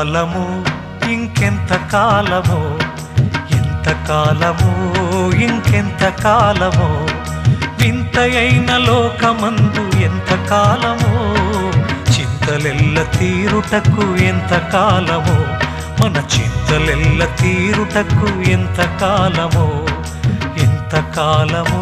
కాలము ఇంకెంత కాలమో, ఎంత కాలమో ఇంకెంత కాలమో, వింతయైన లోకమందు ఎంత కాలమో, చింతలెల్ల తీరుటకు ఎంత కాలమో, మన చింతలెల్ల తీరుటకు ఎంత కాలమో, ఎంత కాలమో.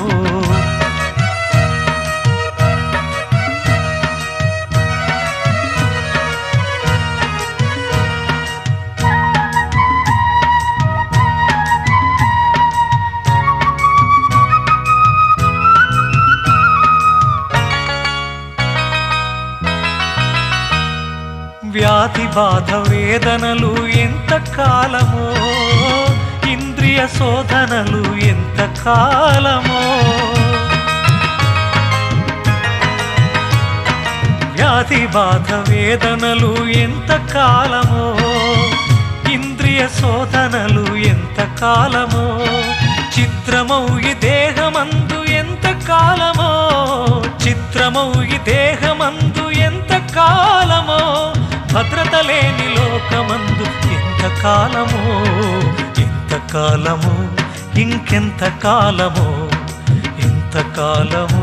వ్యాధి బాధ వేదనలు ఎంత కాలమో, ఇంద్రియ శోధనలు ఎంత కాలమో, వ్యాధి బాధ వేదనలు ఎంత కాలమో, ఇంద్రియ శోధనలు ఎంత కాలమో, చిత్రమౌ ఈ దేహమందు ఎంత కాలమో, చిత్రమౌ ఈ దేహమందు ఎంత కాలమో, భద్రత లేని లోకమందు ఎంత కాలమో, ఎంత కాలమో ఇంకెంత కాలమో, ఎంత కాలమో.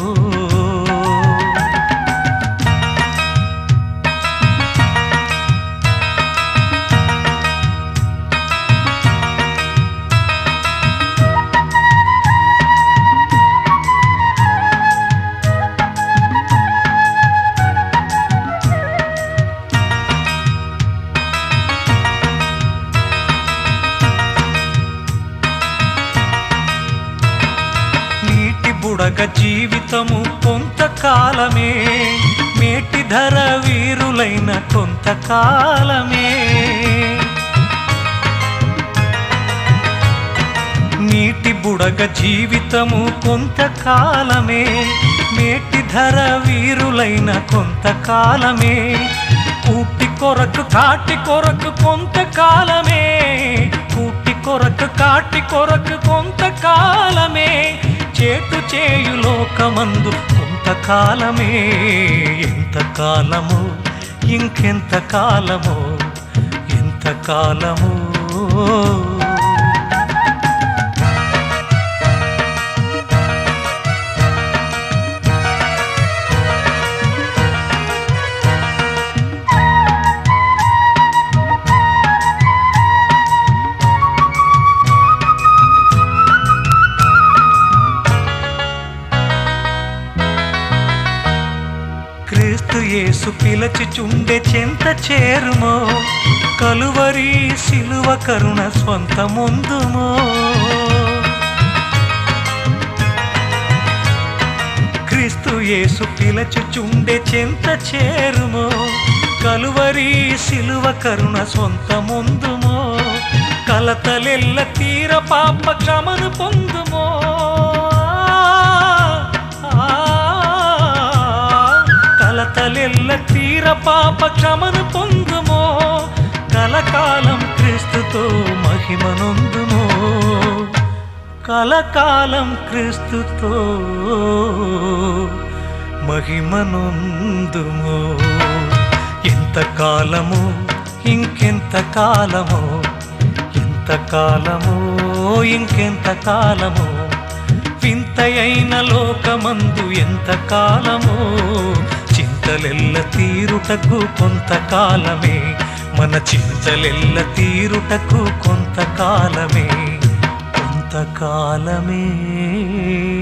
బుడగ జీవితము కొంతకాలమే, మేటి ధర వీరులైన కొంతకాలమే, నీటి బుడగ జీవితము కొంతకాలమే, మేటి ధర వీరులైన కొంతకాలమే, కూటి కొరకు కాటి కొరకు కొంతకాలమే, కూటి కొరకు కాటి కొరకు కొంతకాలమే, చేటు చేయు లోకమందు కొంతకాలమే, ఎంత కాలము ఇంకెంత కాలమో, ఎంత కాలమో. క్రీస్తు యేసు పిలచిచుండె చెంత చేరుమో, కలువరి సిలువ కరుణ స్వంతముందుమో, క్రీస్తు యేసు పిలచిచుండె చెంత చేరుమో, కలువరి సిలువ కరుణ స్వంతముందుమో, కలతలెల్ల తీర పాప క్షమను పొందుమో, కలతలెల్ల తీర పాప క్షమను పొందుమో, కలకాలం క్రీస్తుతో మహిమనొందుమో, కలకాలం క్రీస్తుతో మహిమనొందుమో. ఎంత కాలమో ఇంకెంత కాలమో, ఎంత కాలమో ఇంకెంత కాలమో, వింతయైన లోకమందు ఎంత కాలమో, చింతలెల్ల తీరుటకు కొంతకాలమే, మన చింతలెల్ల తీరుటకు కొంతకాలమే, కొంతకాలమే.